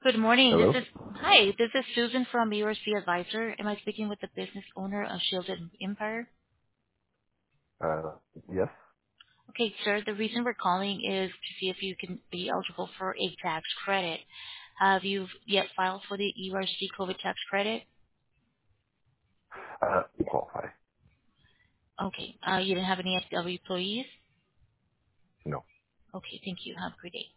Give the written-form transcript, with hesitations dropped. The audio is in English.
Good morning. Hello? This is Susan from URC Advisor. Am I speaking with the business owner of Shielded Empire? Uh, yes. Okay, sir. The reason we're calling is to see if you can be eligible for a tax credit. Have you yet filed for the URC COVID tax credit? You qualify. Okay. You didn't have any FW employees? No. Okay. Thank you. Have a great day.